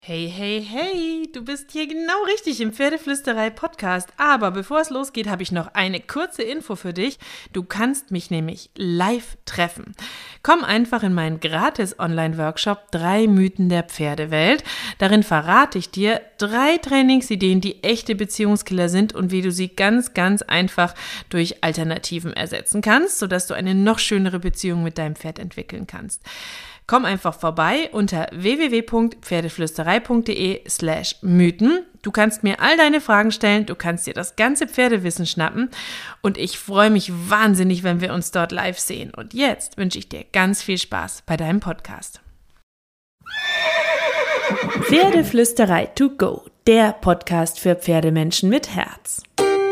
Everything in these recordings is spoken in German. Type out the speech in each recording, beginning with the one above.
Hey, hey, hey, du bist hier genau richtig im Pferdeflüsterei-Podcast. Aber bevor es losgeht, habe ich noch eine kurze Info für dich. Du kannst mich nämlich live treffen. Komm einfach in meinen gratis Online-Workshop 3 Mythen der Pferdewelt. Darin verrate ich dir 3 Trainingsideen, die echte Beziehungskiller sind und wie du sie ganz, ganz einfach durch Alternativen ersetzen kannst, sodass du eine noch schönere Beziehung mit deinem Pferd entwickeln kannst. Komm einfach vorbei unter www.pferdeflüsterei.de/Mythen. Du kannst mir all deine Fragen stellen, du kannst dir das ganze Pferdewissen schnappen und ich freue mich wahnsinnig, wenn wir uns dort live sehen. Und jetzt wünsche ich dir ganz viel Spaß bei deinem Podcast. Pferdeflüsterei to go, der Podcast für Pferdemenschen mit Herz.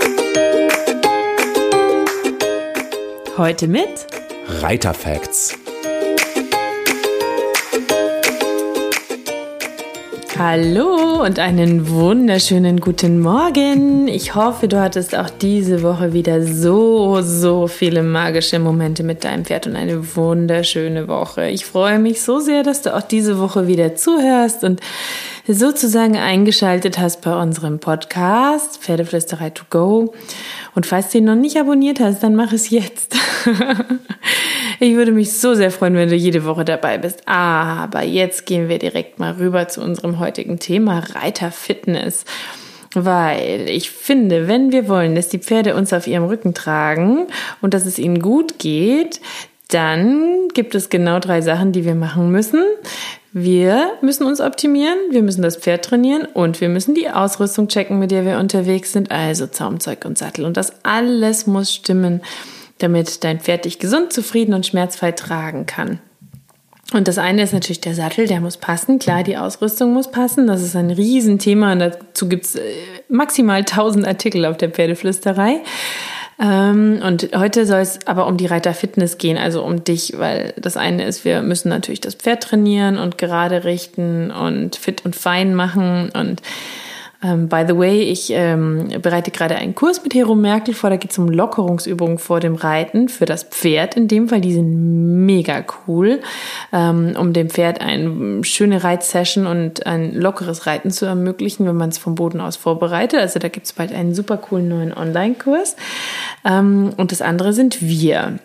Heute mit Reiterfacts. Hallo und einen wunderschönen guten Morgen. Ich hoffe, du hattest auch diese Woche wieder so viele magische Momente mit deinem Pferd und eine wunderschöne Woche. Ich freue mich so sehr, dass du auch diese Woche wieder zuhörst und sozusagen eingeschaltet hast bei unserem Podcast Pferdeflüsterei to go. Und falls du ihn noch nicht abonniert hast, dann mach es jetzt. Ich würde mich so sehr freuen, wenn du jede Woche dabei bist. Aber jetzt gehen wir direkt mal rüber zu unserem heutigen Thema Reiterfitness. Weil ich finde, wenn wir wollen, dass die Pferde uns auf ihrem Rücken tragen und dass es ihnen gut geht, dann gibt es genau 3 Sachen, die wir machen müssen. Wir müssen uns optimieren, wir müssen das Pferd trainieren und wir müssen die Ausrüstung checken, mit der wir unterwegs sind, also Zaumzeug und Sattel. Und das alles muss stimmen, damit dein Pferd dich gesund, zufrieden und schmerzfrei tragen kann. Und das eine ist natürlich der Sattel, der muss passen. Klar, die Ausrüstung muss passen. Das ist ein Riesenthema und dazu gibt's maximal 1000 Artikel auf der Pferdeflüsterei. Und heute soll es aber um die Reiterfitness gehen, also um dich, weil das eine ist, wir müssen natürlich das Pferd trainieren und gerade richten und fit und fein machen und by the way, ich bereite gerade einen Kurs mit Hero Merkel vor, da geht es um Lockerungsübungen vor dem Reiten für das Pferd in dem Fall, die sind mega cool, um dem Pferd eine schöne Reitsession und ein lockeres Reiten zu ermöglichen, wenn man es vom Boden aus vorbereitet. Also da gibt es bald einen super coolen neuen Online-Kurs. Und das andere sind wir.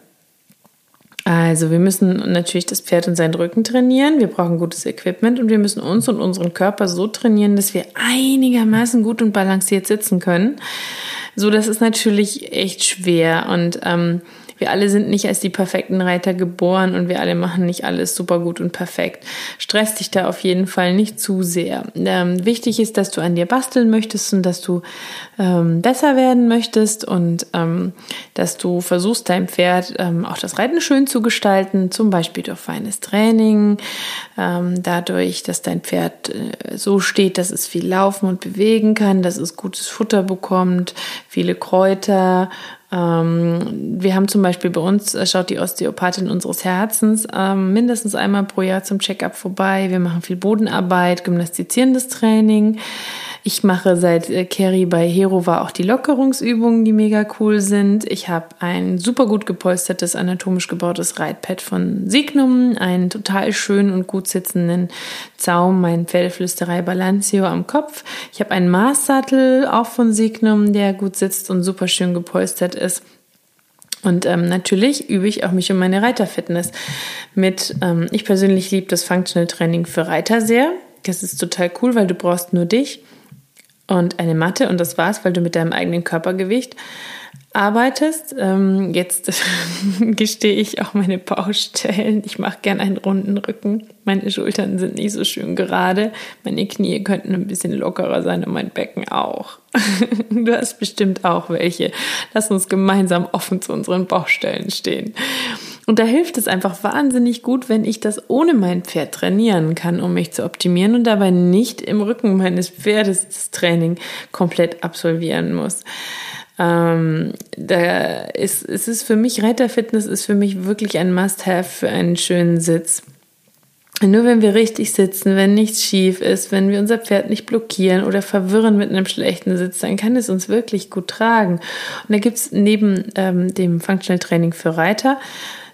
Also wir müssen natürlich das Pferd und seinen Rücken trainieren, wir brauchen gutes Equipment und wir müssen uns und unseren Körper so trainieren, dass wir einigermaßen gut und balanciert sitzen können. So, das ist natürlich echt schwer und wir alle sind nicht als die perfekten Reiter geboren und wir alle machen nicht alles super gut und perfekt. Stress dich da auf jeden Fall nicht zu sehr. Wichtig ist, dass du an dir basteln möchtest und dass du besser werden möchtest und dass du versuchst, deinem Pferd auch das Reiten schön zu gestalten, zum Beispiel durch feines Training, dadurch, dass dein Pferd so steht, dass es viel laufen und bewegen kann, dass es gutes Futter bekommt, viele Kräuter. Wir haben zum Beispiel bei uns, schaut die Osteopathin unseres Herzens mindestens einmal pro Jahr zum Check-up vorbei. Wir machen viel Bodenarbeit, gymnastizierendes Training. Ich mache seit Kerry bei Hero war auch die Lockerungsübungen, die mega cool sind. Ich habe ein super gut gepolstertes, anatomisch gebautes Reitpad von Signum, einen total schönen und gut sitzenden Zaum, mein Pferdeflüsterei Balanceo am Kopf. Ich habe einen Maßsattel, auch von Signum, der gut sitzt und super schön gepolstert ist. Und natürlich übe ich auch mich um meine Reiterfitness mit. Ich persönlich liebe das Functional Training für Reiter sehr. Das ist total cool, weil du brauchst nur dich und eine Matte und das war's, weil du mit deinem eigenen Körpergewicht arbeitest. Jetzt gestehe ich auch meine Baustellen. Ich mache gern einen runden Rücken. Meine Schultern sind nicht so schön gerade. Meine Knie könnten ein bisschen lockerer sein und mein Becken auch. Du hast bestimmt auch welche. Lass uns gemeinsam offen zu unseren Baustellen stehen. Und da hilft es einfach wahnsinnig gut, wenn ich das ohne mein Pferd trainieren kann, um mich zu optimieren und dabei nicht im Rücken meines Pferdes das Training komplett absolvieren muss. Es ist für mich, Reiterfitness ist für mich wirklich ein Must-Have für einen schönen Sitz. Nur wenn wir richtig sitzen, wenn nichts schief ist, wenn wir unser Pferd nicht blockieren oder verwirren mit einem schlechten Sitz, dann kann es uns wirklich gut tragen. Und da gibt es neben dem Functional Training für Reiter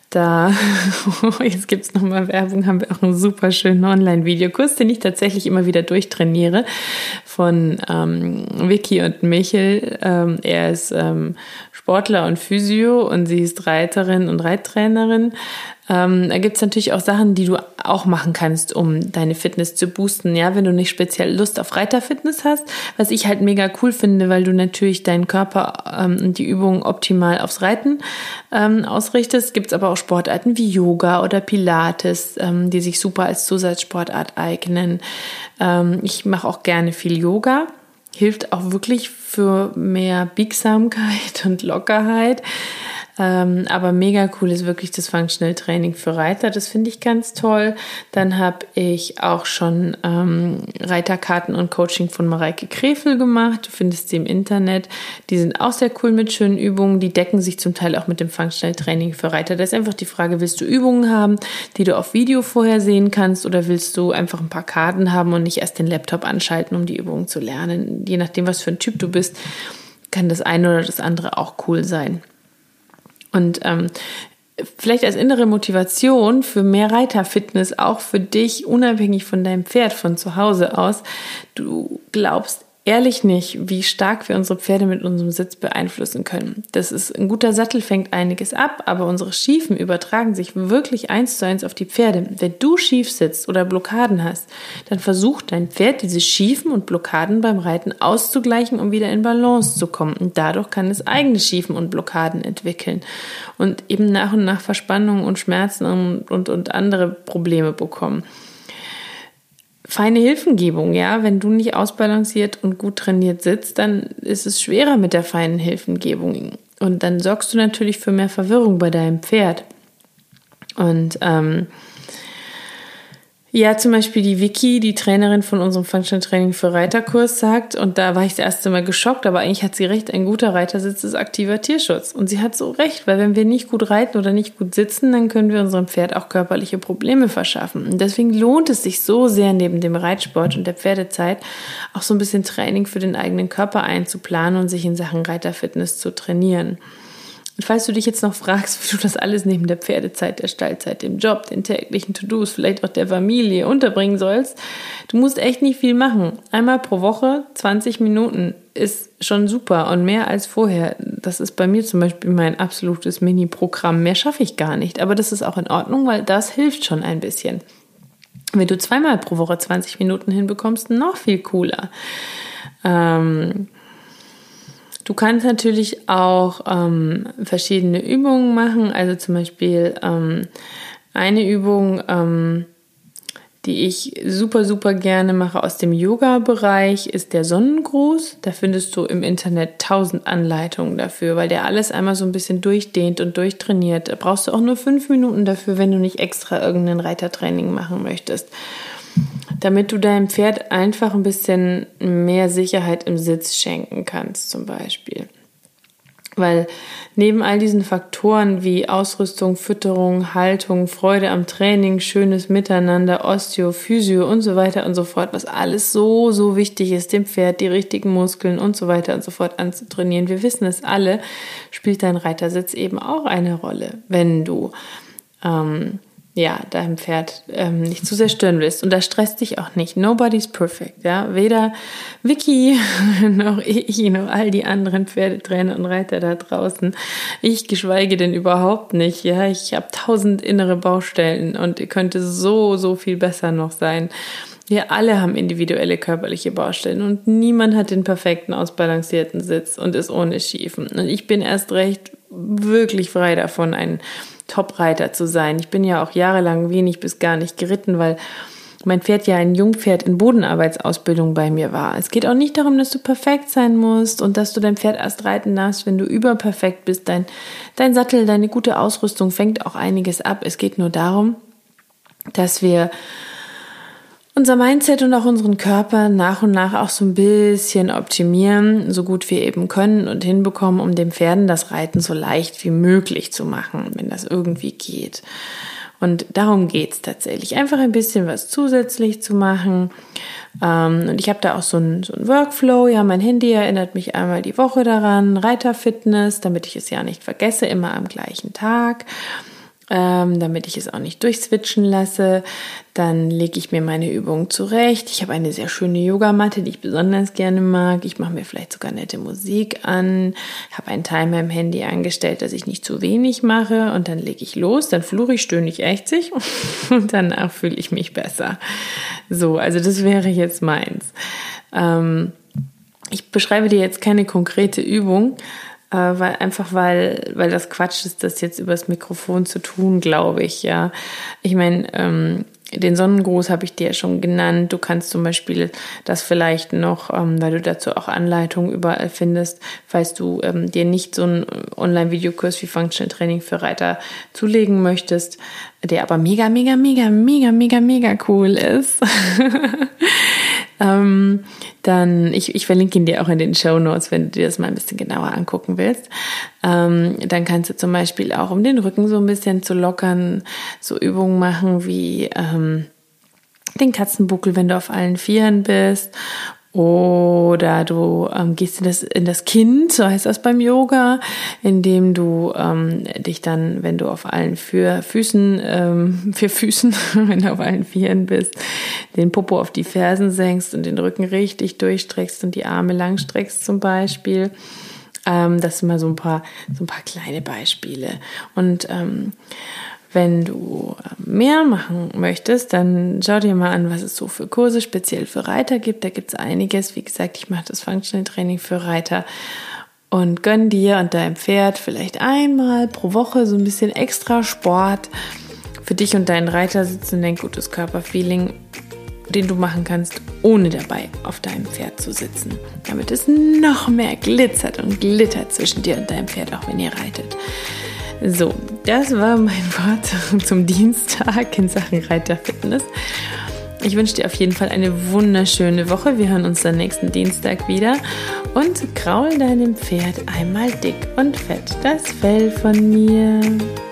Da, jetzt gibt's nochmal Werbung, haben wir auch einen super schönen Online-Videokurs, den ich tatsächlich immer wieder durchtrainiere, von Vicky und Michel. Er ist Sportler und Physio und sie ist Reiterin und Reittrainerin. Da gibt's natürlich auch Sachen, die du auch machen kannst, um deine Fitness zu boosten. Ja, wenn du nicht speziell Lust auf Reiterfitness hast, was ich halt mega cool finde, weil du natürlich deinen Körper und die Übungen optimal aufs Reiten ausrichtest. Gibt's aber auch Sportarten wie Yoga oder Pilates, die sich super als Zusatzsportart eignen. Ich mache auch gerne viel Yoga. Hilft auch wirklich für mehr Biegsamkeit und Lockerheit. Aber mega cool ist wirklich das Functional Training für Reiter. Das finde ich ganz toll. Dann habe ich auch schon Reiterkarten und Coaching von Mareike Krefel gemacht. Du findest sie im Internet. Die sind auch sehr cool mit schönen Übungen. Die decken sich zum Teil auch mit dem Functional Training für Reiter. Da ist einfach die Frage, willst du Übungen haben, die du auf Video vorher sehen kannst, oder willst du einfach ein paar Karten haben und nicht erst den Laptop anschalten, um die Übungen zu lernen? Je nachdem, was für ein Typ du bist, kann das eine oder das andere auch cool sein. Und vielleicht als innere Motivation für mehr Reiterfitness, auch für dich, unabhängig von deinem Pferd, von zu Hause aus. Du glaubst ehrlich nicht, wie stark wir unsere Pferde mit unserem Sitz beeinflussen können. Das ist ein guter Sattel, fängt einiges ab, aber unsere Schiefen übertragen sich wirklich 1:1 auf die Pferde. Wenn du schief sitzt oder Blockaden hast, dann versucht dein Pferd, diese Schiefen und Blockaden beim Reiten auszugleichen, um wieder in Balance zu kommen. Und dadurch kann es eigene Schiefen und Blockaden entwickeln und eben nach und nach Verspannungen und Schmerzen und andere Probleme bekommen. Feine Hilfengebung, ja, wenn du nicht ausbalanciert und gut trainiert sitzt, dann ist es schwerer mit der feinen Hilfengebung und dann sorgst du natürlich für mehr Verwirrung bei deinem Pferd. Und ja, zum Beispiel die Vicky, die Trainerin von unserem Functional Training für Reiterkurs, sagt, und da war ich das erste Mal geschockt, aber eigentlich hat sie recht, ein guter Reitersitz ist aktiver Tierschutz. Und sie hat so recht, weil wenn wir nicht gut reiten oder nicht gut sitzen, dann können wir unserem Pferd auch körperliche Probleme verschaffen. Und deswegen lohnt es sich so sehr, neben dem Reitsport und der Pferdezeit auch so ein bisschen Training für den eigenen Körper einzuplanen und sich in Sachen Reiterfitness zu trainieren. Und falls du dich jetzt noch fragst, wie du das alles neben der Pferdezeit, der Stallzeit, dem Job, den täglichen To-Dos, vielleicht auch der Familie unterbringen sollst, du musst echt nicht viel machen. Einmal pro Woche 20 Minuten ist schon super und mehr als vorher. Das ist bei mir zum Beispiel mein absolutes Mini-Programm. Mehr schaffe ich gar nicht, aber das ist auch in Ordnung, weil das hilft schon ein bisschen. Wenn du 2-mal pro Woche 20 Minuten hinbekommst, noch viel cooler. Du kannst natürlich auch verschiedene Übungen machen, also zum Beispiel eine Übung, die ich super, super gerne mache aus dem Yoga-Bereich, ist der Sonnengruß. Da findest du im Internet 1000 Anleitungen dafür, weil der alles einmal so ein bisschen durchdehnt und durchtrainiert. Da brauchst du auch nur 5 Minuten dafür, wenn du nicht extra irgendein Reitertraining machen möchtest. Damit du deinem Pferd einfach ein bisschen mehr Sicherheit im Sitz schenken kannst zum Beispiel. Weil neben all diesen Faktoren wie Ausrüstung, Fütterung, Haltung, Freude am Training, schönes Miteinander, Osteo, Physio und so weiter und so fort, was alles so, so wichtig ist, dem Pferd die richtigen Muskeln und so weiter und so fort anzutrainieren. Wir wissen es alle, spielt dein Reitersitz eben auch eine Rolle, wenn du deinem Pferd nicht zu sehr stören willst. Und das stresst dich auch nicht. Nobody's perfect. Ja? Weder Vicky noch ich noch all die anderen Pferdetrainer und Reiter da draußen. Ich geschweige denn überhaupt nicht. Ja? Ich habe 1000 innere Baustellen und könnte so, so viel besser noch sein. Wir alle haben individuelle körperliche Baustellen und niemand hat den perfekten, ausbalancierten Sitz und ist ohne Schiefen. Und ich bin erst recht wirklich frei davon, ein Top-Reiter zu sein. Ich bin ja auch jahrelang wenig bis gar nicht geritten, weil mein Pferd ja ein Jungpferd in Bodenarbeitsausbildung bei mir war. Es geht auch nicht darum, dass du perfekt sein musst und dass du dein Pferd erst reiten darfst, wenn du überperfekt bist. Dein Sattel, deine gute Ausrüstung fängt auch einiges ab. Es geht nur darum, dass wir unser Mindset und auch unseren Körper nach und nach auch so ein bisschen optimieren, so gut wir eben können und hinbekommen, um den Pferden das Reiten so leicht wie möglich zu machen, wenn das irgendwie geht. Und darum geht's tatsächlich. Einfach ein bisschen was zusätzlich zu machen. Und ich habe da auch so ein Workflow. Ja, mein Handy erinnert mich einmal die Woche daran. Reiterfitness, damit ich es ja nicht vergesse, immer am gleichen Tag. damit ich es auch nicht durchswitchen lasse. Dann lege ich mir meine Übungen zurecht. Ich habe eine sehr schöne Yogamatte, die ich besonders gerne mag. Ich mache mir vielleicht sogar nette Musik an, habe einen Timer im Handy angestellt, dass ich nicht zu wenig mache und dann lege ich los, dann fluche ich, stöhne ich, ächze und danach fühle ich mich besser. So, also das wäre jetzt meins. Ich beschreibe dir jetzt keine konkrete Übung, weil das Quatsch ist, das jetzt übers Mikrofon zu tun, glaube ich, ja. Ich meine, den Sonnengruß habe ich dir ja schon genannt. Du kannst zum Beispiel das vielleicht noch, weil du dazu auch Anleitungen überall findest, falls du dir nicht so einen Online-Videokurs wie Functional Training für Reiter zulegen möchtest, der aber mega, mega, mega, mega, mega, mega cool ist. Dann, ich verlinke ihn dir auch in den Shownotes, wenn du dir das mal ein bisschen genauer angucken willst. Dann kannst du zum Beispiel auch, um den Rücken so ein bisschen zu lockern, so Übungen machen wie den Katzenbuckel, wenn du auf allen Vieren bist. Oder du gehst in das Kind, so heißt das beim Yoga, indem du dich dann, wenn du auf allen vier Füßen, wenn du auf allen Vieren bist, den Popo auf die Fersen senkst und den Rücken richtig durchstreckst und die Arme lang streckst zum Beispiel. Das sind mal so ein paar kleine Beispiele. Und wenn du mehr machen möchtest, dann schau dir mal an, was es so für Kurse speziell für Reiter gibt. Da gibt es einiges. Wie gesagt, ich mache das Functional Training für Reiter und gönn dir und deinem Pferd vielleicht einmal pro Woche so ein bisschen extra Sport für dich und deinen Reiter sitzen, ein gutes Körperfeeling, den du machen kannst, ohne dabei auf deinem Pferd zu sitzen. Damit es noch mehr glitzert und glittert zwischen dir und deinem Pferd, auch wenn ihr reitet. So, das war mein Wort zum Dienstag in Sachen Reiterfitness. Ich wünsche dir auf jeden Fall eine wunderschöne Woche. Wir hören uns dann nächsten Dienstag wieder und kraul deinem Pferd einmal dick und fett das Fell von mir.